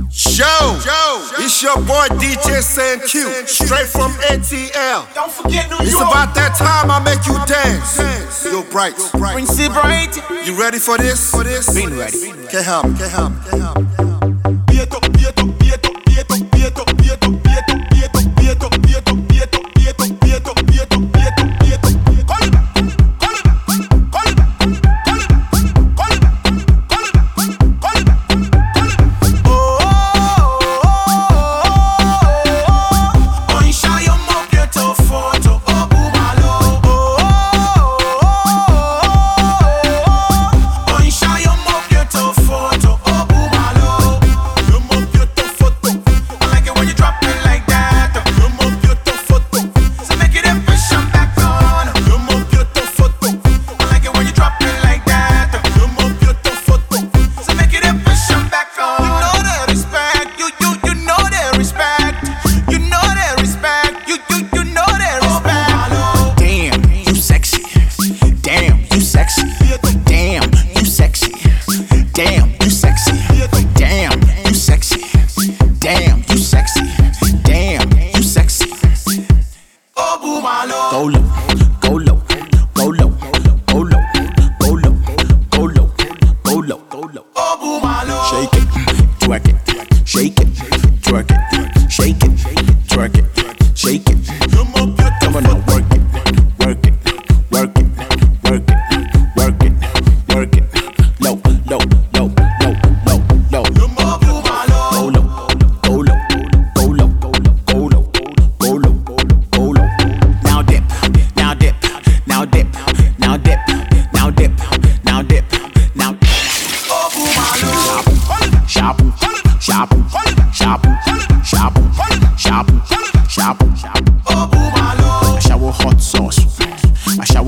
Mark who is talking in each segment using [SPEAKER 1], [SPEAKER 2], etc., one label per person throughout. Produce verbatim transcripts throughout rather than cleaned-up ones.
[SPEAKER 1] Yo, Yo, it's your boy D J San Q, straight from A T L.
[SPEAKER 2] Don't forget New York.
[SPEAKER 1] It's about that time I make you dance. Yo, Bright,
[SPEAKER 2] Prince Bright,
[SPEAKER 1] you ready for this? For this?
[SPEAKER 2] Been ready.
[SPEAKER 1] Can't help, can't help, can't help.
[SPEAKER 2] Pieto, Pieto, Pieto, Pieto, Pieto, Pieto, Pieto, Pieto, Pieto, Pieto, Pieto, Pieto, Pieto, Pieto, Pieto, Pieto. Call it back, call it back, call it back, call it back, call it back, call it back, call it back, call it back.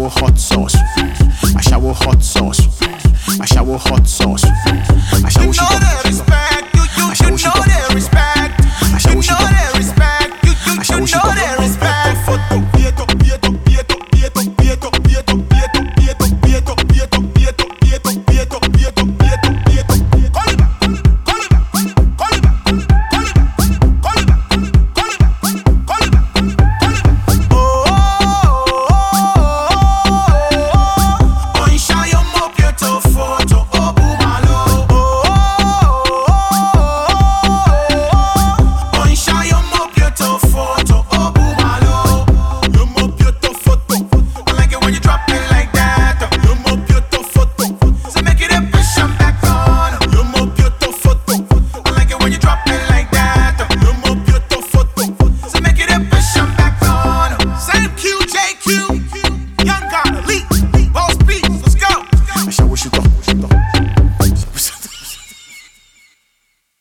[SPEAKER 2] I shower hot sauce. I shower